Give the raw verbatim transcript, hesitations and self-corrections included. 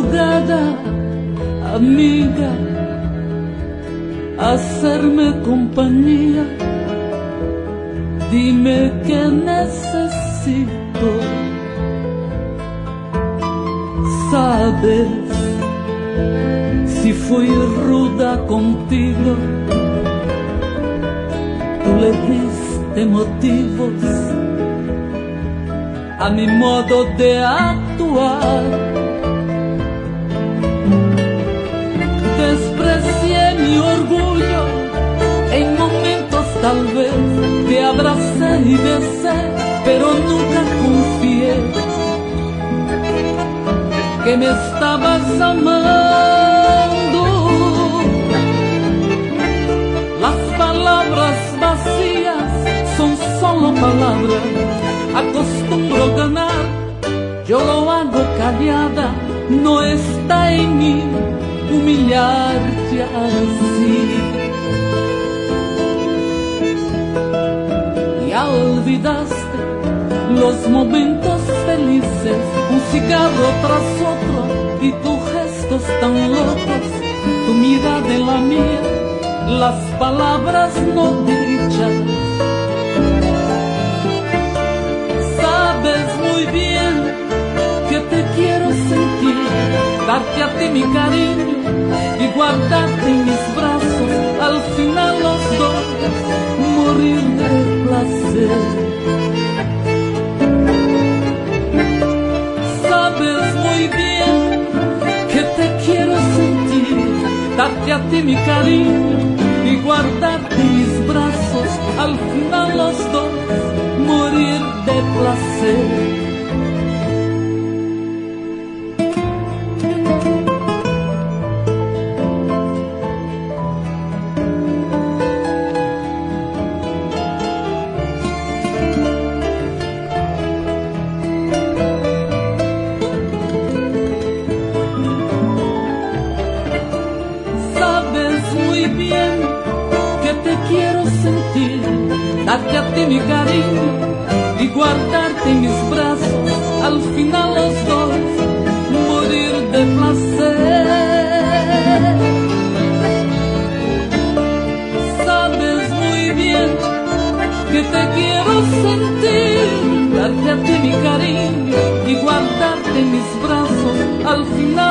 madrugada, amiga, hacerme compañía. Dime qué necesito. Sabes, si fui ruda contigo, tú le diste motivos a mi modo de actuar. Desprecié mi orgullo, en momentos tal vez te abracé y besé, pero nunca confié que me estabas amando. Las palabras vacías son solo palabras. Acostumbro ganar, yo lo hago callada. No está en mí humillarte así. Ya olvidaste los momentos felices, un cigarro tras otro y tus gestos tan locos, tu mirada en la mía, las palabras no dichas. Sabes muy bien que te quiero sentir, darte a ti mi cariño y guardarte en mis brazos, al final los dos morir de placer. Sabes muy bien que te quiero sentir, darte a ti mi cariño y guardarte en mis brazos, al final los dos morir de placer. Darte a ti mi cariño y guardarte en mis brazos, al final los dos morir de placer. Sabes muy bien que te quiero sentir, darte a ti mi cariño y guardarte en mis brazos, al final